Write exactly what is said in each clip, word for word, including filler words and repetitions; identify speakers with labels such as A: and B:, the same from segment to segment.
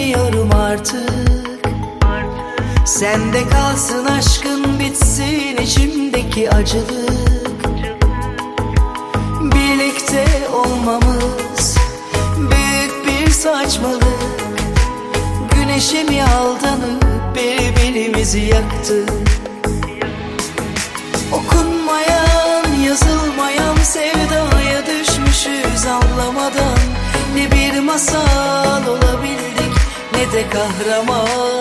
A: Beklemiyorum artık. Sende kalsın aşkın, bitsin içimdeki acılık. Birlikte olmamız büyük bir saçmalık. Güneşe mi aldanıp birbirimizi yaktık? Okunmayan, yazılmayan sevdaya düşmüşüz anlamadan. Ne bir masal olabildik, ne de kahraman.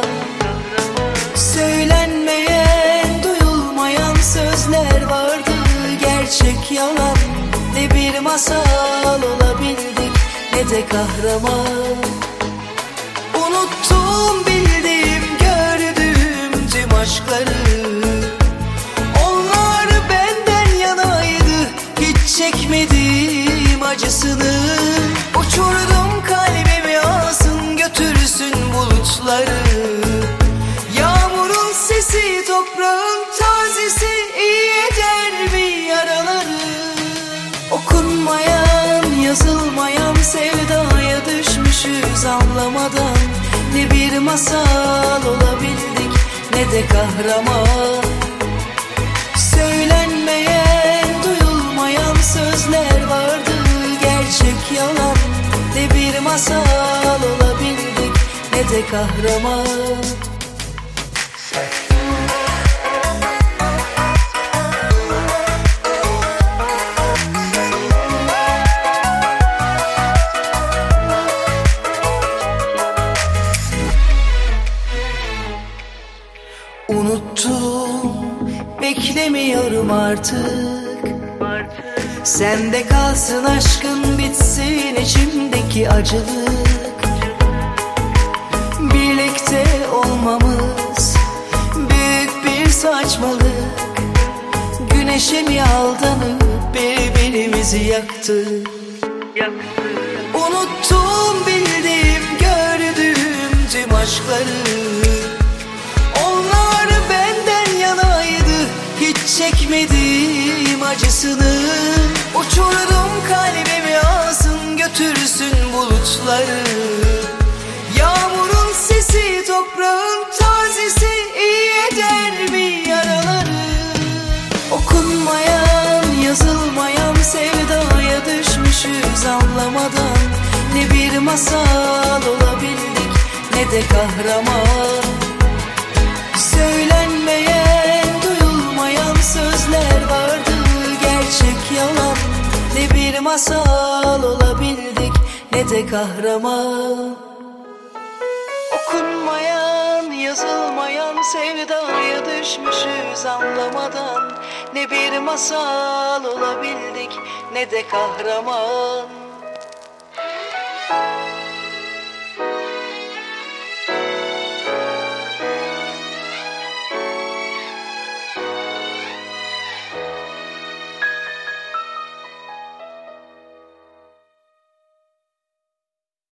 A: Söylenmeyen, duyulmayan sözler vardı, gerçek yalan. Ne bir masal olabildik, ne de kahraman. Unuttum bildiğim, gördüğüm tüm aşkları. Onlar benden yanaydı, hiç çekmedim acısını. Uçurdum kalbimi, alsın götürsün bulutları. Yağmurun sesi, toprağın tazesi iyi eder mi yaraları? Okunmayan, yazılmayan sevdaya düşmüşüz anlamadan. Ne bir masal olabildik, ne de kahraman. Söylenmeyen, duyulmayan sözler vardı, gerçek yalan. Ne bir masal olabildik, ne de kahraman. Unuttum, beklemiyorum artık. Sende kalsın aşkın, bitsin içimdeki acılık. Birlikte olmamız büyük bir saçmalık. Güneşe mi aldanıp birbirimizi yaktık? Unuttum bildiğim, gördüğüm tüm aşkları. Onlar benden yanaydı, hiç çekmedim acısını. Uçurdum kalbimi, alsın götürsün bulutları. Yağmurun sesi, toprağın tazesi iyi eder mi yaraları? Okunmayan, yazılmayan sevdaya düşmüşüz anlamadan. Ne bir masal olabildik, ne de kahraman. Söylenmeyen, duyulmayan sözler vardı, gerçek yalan. Ne bir masal olabildik, ne de kahraman. Okunmayan, yazılmayan sevdaya düşmüşüz anlamadan. Ne bir masal olabildik, ne de kahraman.